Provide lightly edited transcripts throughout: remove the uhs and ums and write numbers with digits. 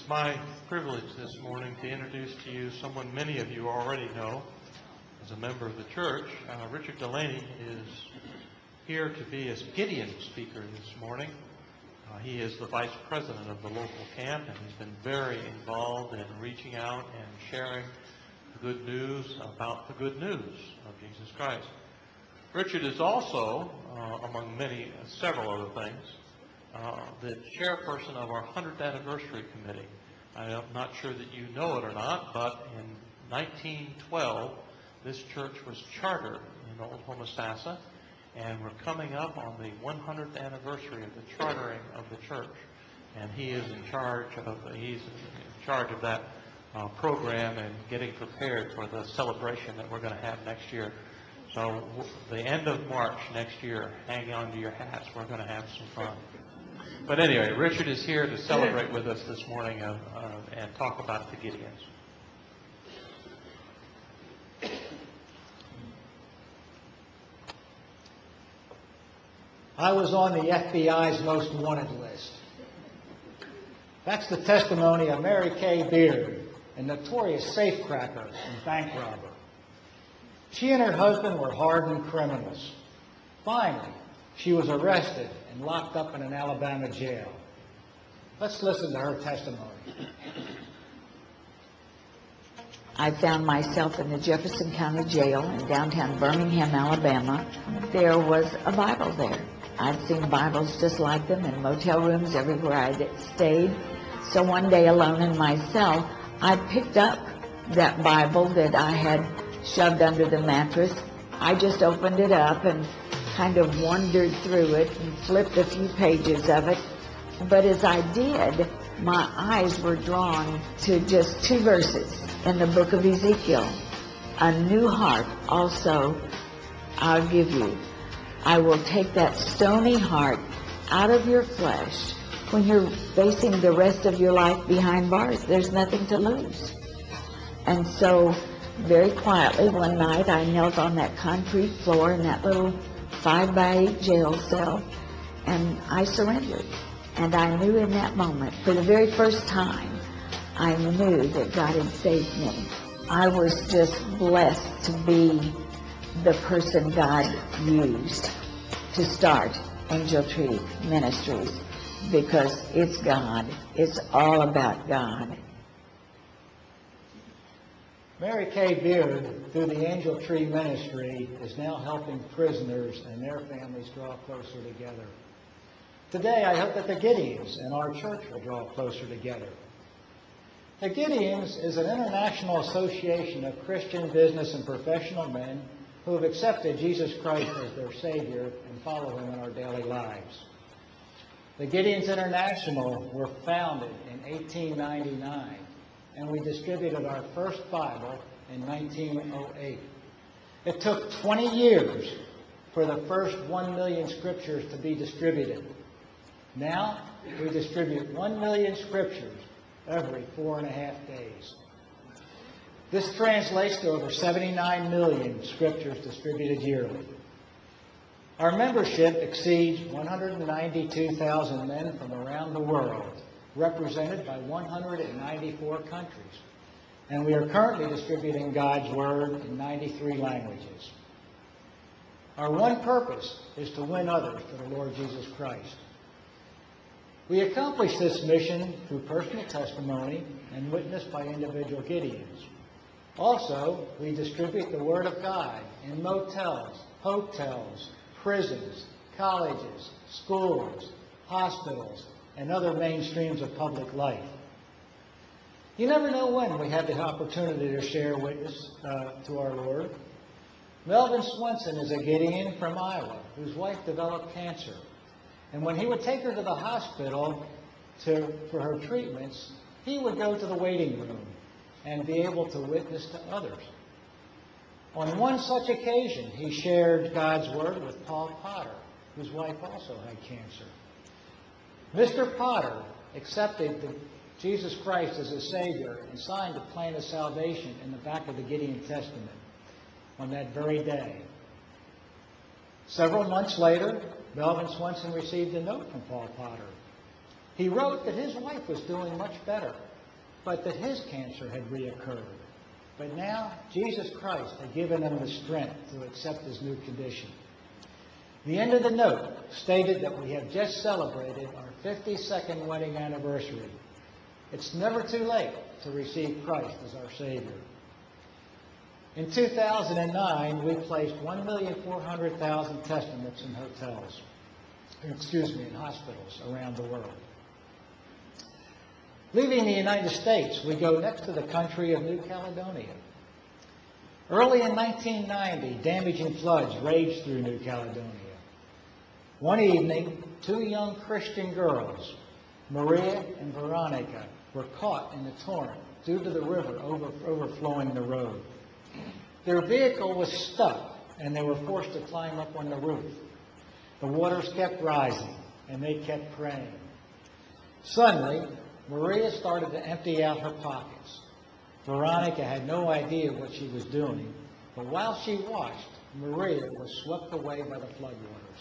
It's my privilege this morning to introduce to you someone many of you already know as a member of the church. Richard Delaney is here to be a Gideon speaker this morning. He is the vice president of the local camp, and he's been very involved in reaching out and sharing the good news about the good news of Jesus Christ. Richard is also, among several other things, the chairperson of our 100th anniversary committee. I'm not sure that you know it or not, but in 1912, this church was chartered in Old Homosassa, and we're coming up on the 100th anniversary of the chartering of the church. And he is in charge of that program and getting prepared for the celebration that we're going to have next year. So the end of March next year, hang on to your hats. We're going to have some fun. But anyway, Richard is here to celebrate with us this morning and talk about the Gideons. I was on the FBI's most wanted list. That's the testimony of Mary Kay Beard, a notorious safecracker and bank robber. She and her husband were hardened criminals. Finally, she was arrested and locked up in an Alabama jail. Let's listen to her testimony. I found myself in the Jefferson County Jail in downtown Birmingham, Alabama. There was a Bible there. I'd seen Bibles just like them in motel rooms everywhere I'd stayed. So one day, alone in my cell, I picked up that Bible that I had shoved under the mattress. I just opened it up and kind of wandered through it and flipped a few pages of it. But as I did, my eyes were drawn to just two verses in the book of Ezekiel. A new heart also I'll give you. I will take that stony heart out of your flesh. When you're facing the rest of your life behind bars, there's nothing to lose. And so, very quietly one night, I knelt on that concrete floor in that little 5x8 jail cell, and I surrendered. And I knew in that moment, for the very first time, I knew that God had saved me. I was just blessed to be the person God used to start Angel Tree Ministries, because it's God. It's all about God. Mary Kay Beard, through the Angel Tree Ministry, is now helping prisoners and their families draw closer together. Today, I hope that the Gideons and our church will draw closer together. The Gideons is an international association of Christian business and professional men who have accepted Jesus Christ as their Savior and follow Him in our daily lives. The Gideons International were founded in 1899, and we distributed our first Bible in 1908. It took 20 years for the first 1 million scriptures to be distributed. Now, we distribute 1 million scriptures every 4.5 days. This translates to over 79 million scriptures distributed yearly. Our membership exceeds 192,000 men from around the world, represented by 194 countries. And we are currently distributing God's Word in 93 languages. Our one purpose is to win others to the Lord Jesus Christ. We accomplish this mission through personal testimony and witness by individual Gideons. Also, we distribute the Word of God in motels, hotels, prisons, colleges, schools, hospitals, and other mainstreams of public life. You never know when we have the opportunity to share witness to our Lord. Melvin Swenson is a Gideon from Iowa whose wife developed cancer. And when he would take her to the hospital for her treatments, he would go to the waiting room and be able to witness to others. On one such occasion, he shared God's Word with Paul Potter, whose wife also had cancer. Mr. Potter accepted Jesus Christ as his Savior and signed the plan of salvation in the back of the Gideon Testament on that very day. Several months later, Melvin Swenson received a note from Paul Potter. He wrote that his wife was doing much better but that his cancer had reoccurred. But now, Jesus Christ had given him the strength to accept his new condition. The end of the note stated that we have just celebrated our 52nd wedding anniversary. It's never too late to receive Christ as our Savior. In 2009, we placed 1,400,000 testaments in in hospitals around the world. Leaving the United States, we go next to the country of New Caledonia. Early in 1990, damaging floods raged through New Caledonia. One evening, two young Christian girls, Maria and Veronica, were caught in the torrent due to the river overflowing the road. Their vehicle was stuck, and they were forced to climb up on the roof. The waters kept rising, and they kept praying. Suddenly, Maria started to empty out her pockets. Veronica had no idea what she was doing, but while she watched, Maria was swept away by the floodwaters.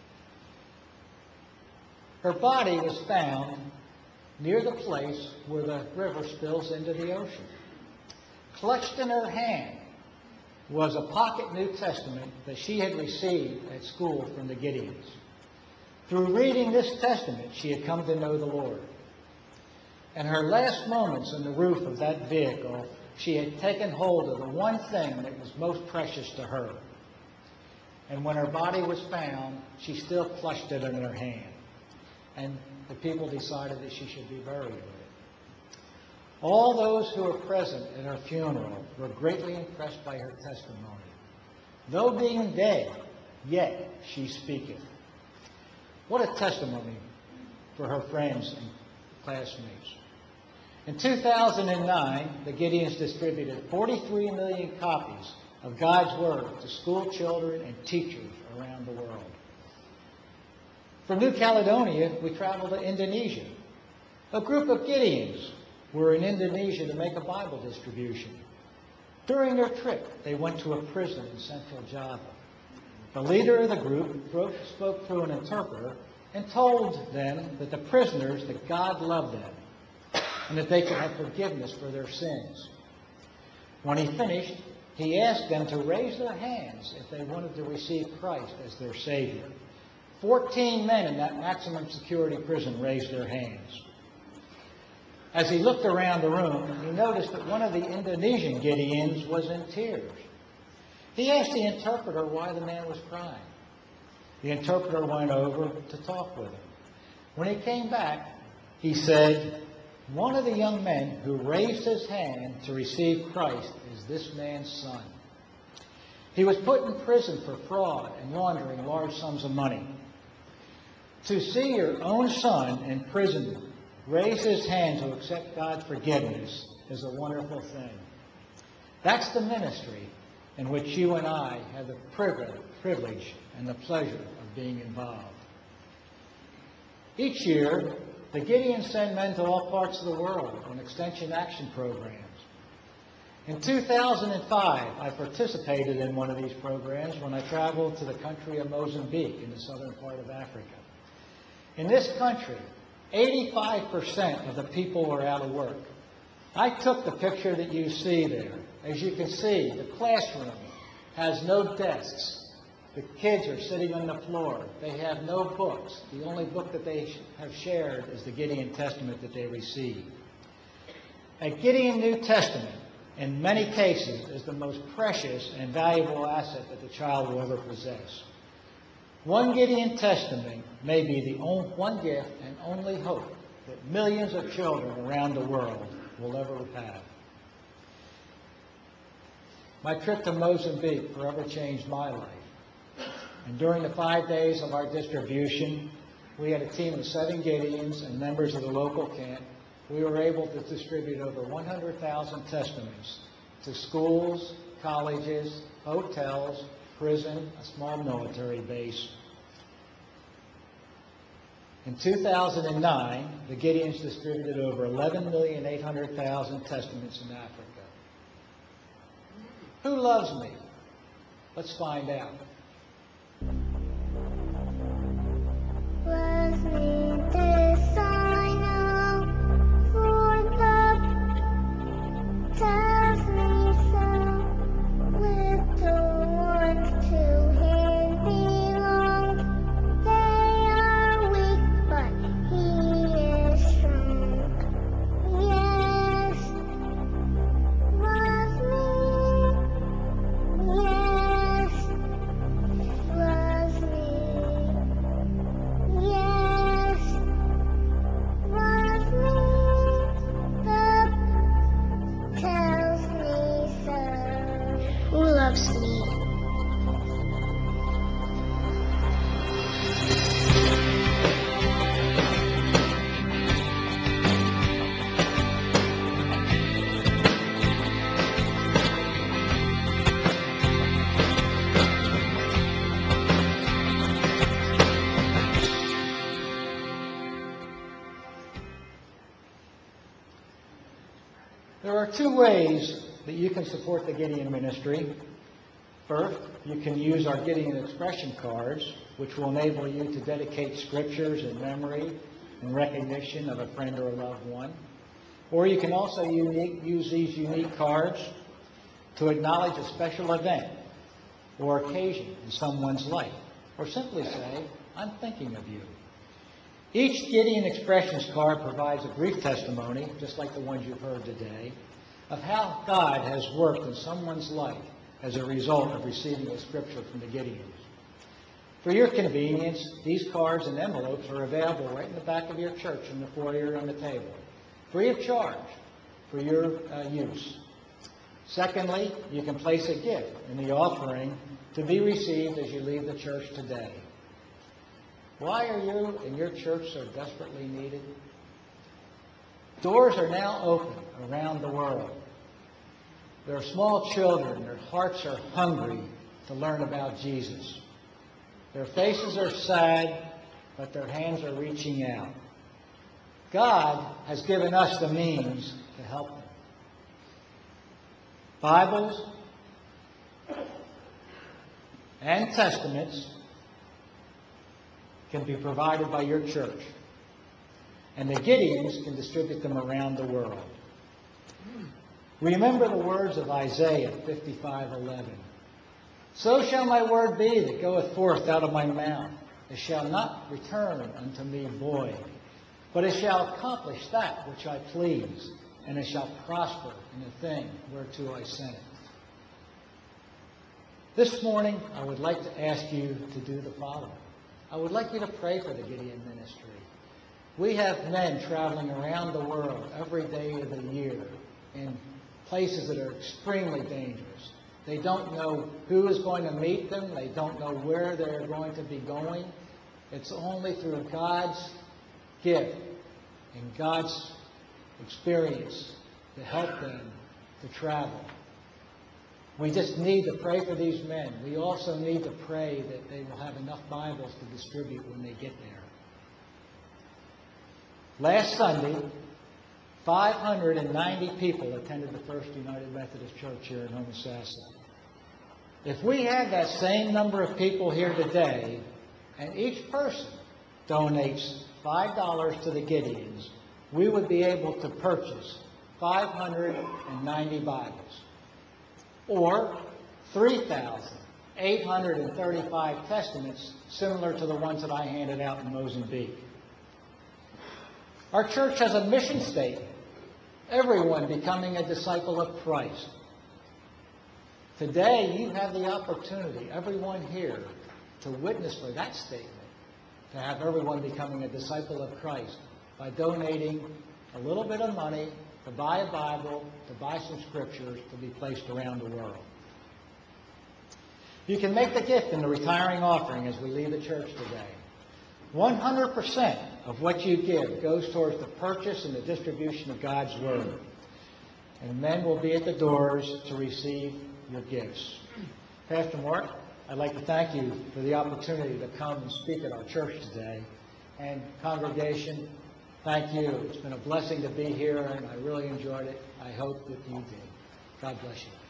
Her body was found near the place where the river spills into the ocean. Clutched in her hand was a pocket New Testament that she had received at school from the Gideons. Through reading this testament, she had come to know the Lord. In her last moments on the roof of that vehicle, she had taken hold of the one thing that was most precious to her. And when her body was found, she still clutched it in her hand. And the people decided that she should be buried with it. All those who were present at her funeral were greatly impressed by her testimony. Though being dead, yet she speaketh. What a testimony for her friends and classmates. In 2009, the Gideons distributed 43 million copies of God's Word to school children and teachers around the world. From New Caledonia, we traveled to Indonesia. A group of Gideons were in Indonesia to make a Bible distribution. During their trip, they went to a prison in central Java. The leader of the group spoke through an interpreter and told them that the prisoners, that God loved them and that they could have forgiveness for their sins. When he finished, he asked them to raise their hands if they wanted to receive Christ as their Savior. 14 men in that maximum security prison raised their hands. As he looked around the room, he noticed that one of the Indonesian Gideons was in tears. He asked the interpreter why the man was crying. The interpreter went over to talk with him. When he came back, he said, "One of the young men who raised his hand to receive Christ is this man's son. He was put in prison for fraud and laundering large sums of money. To see your own son in prison raise his hand to accept God's forgiveness is a wonderful thing." That's the ministry in which you and I have the privilege and the pleasure of being involved. Each year, the Gideons send men to all parts of the world on extension action programs. In 2005, I participated in one of these programs when I traveled to the country of Mozambique in the southern part of Africa. In this country, 85% of the people are out of work. I took the picture that you see there. As you can see, the classroom has no desks. The kids are sitting on the floor. They have no books. The only book that they have shared is the Gideon Testament that they received. A Gideon New Testament, in many cases, is the most precious and valuable asset that the child will ever possess. One Gideon Testament may be the one gift and only hope that millions of children around the world will ever have. My trip to Mozambique forever changed my life. And during the 5 days of our distribution, we had a team of 7 Gideons and members of the local camp. We were able to distribute over 100,000 testaments to schools, colleges, hotels, prison, a small military base. In 2009, the Gideons distributed over 11,800,000 testaments in Africa. Who loves me? Let's find out. Was me the sign of for the There are two ways that you can support the Gideon Ministry. First, you can use our Gideon expression cards, which will enable you to dedicate scriptures in memory and recognition of a friend or a loved one. Or you can also use these unique cards to acknowledge a special event or occasion in someone's life, or simply say, I'm thinking of you. Each Gideon Expressions card provides a brief testimony, just like the ones you've heard today, of how God has worked in someone's life as a result of receiving a scripture from the Gideons. For your convenience, these cards and envelopes are available right in the back of your church in the foyer on the table, free of charge for your use. Secondly, you can place a gift in the offering to be received as you leave the church today. Why are you and your church so desperately needed? Doors are now open around the world. There are small children, their hearts are hungry to learn about Jesus. Their faces are sad, but their hands are reaching out. God has given us the means to help them. Bibles and Testaments can be provided by your church, and the Gideons can distribute them around the world. Remember the words of Isaiah 55:11. So shall my word be that goeth forth out of my mouth. It shall not return unto me void, but it shall accomplish that which I please, and it shall prosper in the thing whereto I sent it. This morning, I would like to ask you to do the following. I would like you to pray for the Gideon Ministry. We have men traveling around the world every day of the year in places that are extremely dangerous. They don't know who is going to meet them. They don't know where they're going to be going. It's only through God's gift and God's experience to help them to travel. We just need to pray for these men. We also need to pray that they will have enough Bibles to distribute when they get there. Last Sunday, 590 people attended the First United Methodist Church here in Homosassa. If we had that same number of people here today, and each person donates $5 to the Gideons, we would be able to purchase 590 Bibles, or 3,835 Testaments similar to the ones that I handed out in Mozambique. Our church has a mission statement, everyone becoming a disciple of Christ. Today, you have the opportunity, everyone here, to witness for that statement, to have everyone becoming a disciple of Christ by donating a little bit of money to buy a Bible, to buy some scriptures to be placed around the world. You can make the gift in the retiring offering as we leave the church today. 100% of what you give goes towards the purchase and the distribution of God's Word. And men will be at the doors to receive your gifts. Pastor Mark, I'd like to thank you for the opportunity to come and speak at our church today. And congregation, thank you. It's been a blessing to be here, and I really enjoyed it. I hope that you did. God bless you.